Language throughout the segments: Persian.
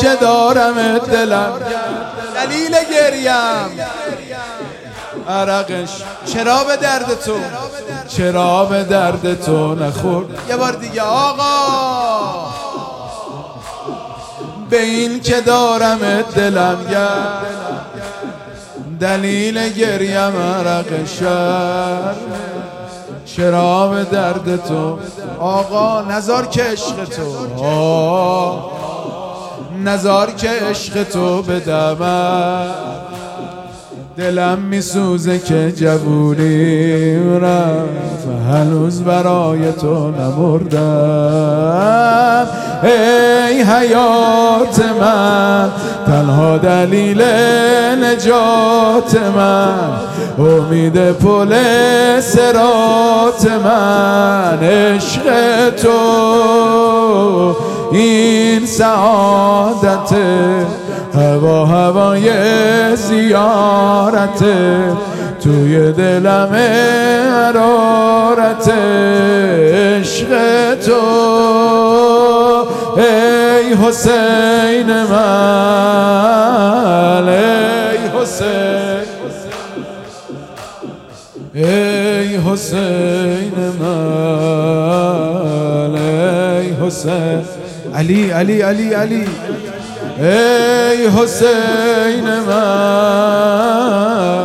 که دارم دلم دلیل گریم عرقش چرا به درد تو، چرا به درد تو نخورد. یه بار دیگه آقا، به این که دارم دلم دلیل گریم عرق شرم، چرا به درد تو آقا، نزار که عشق تو، نزار که عشق تو بدمم، دلم میسوزه که جوونی رفت هنوز برای تو نمردم. ای حیات من، تنها دلیل نجات من، امید پل صراط من، عشق تو این سعادت، هوا هوای زیارت، توی دلم حرارت عشق تو. ای حسین من، ای حسین، ای حسین من، ای حسین، علی علی علی علی، ای حسین من.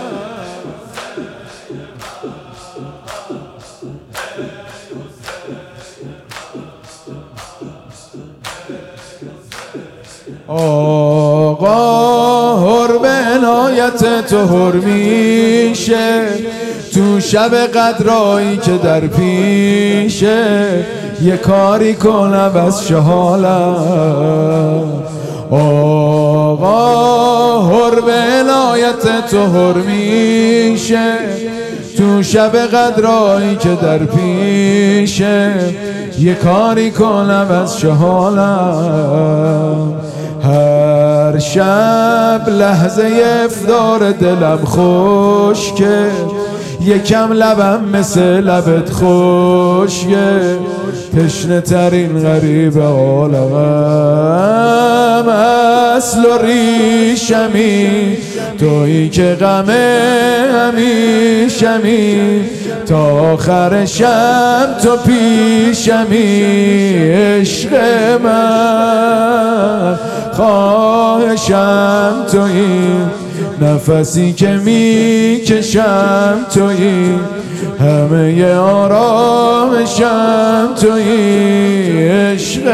آقا حرم عنایت تو حر میشه تو شب قدرایی که در پیشه، یه کاری کنم از حالم. آقا حرم عنایت تو حر میشه تو شب قدرایی که در پیشه، یه کاری کنم از حالم. هر شب لحظه افطار دلم خشکه، یکم لبم مثل لبت خشکه، تشنه ترین غریب عالمم، اصل و ریشمی تویی که غم همیشمی، تا آخر شب تو پیشمی. عشق من خواهشم تویی، نفسی که میکشم تویی، همه آرامشم تویی. عشق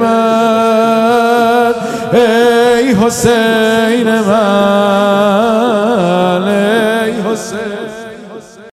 من، ای حسین من، ای حسین.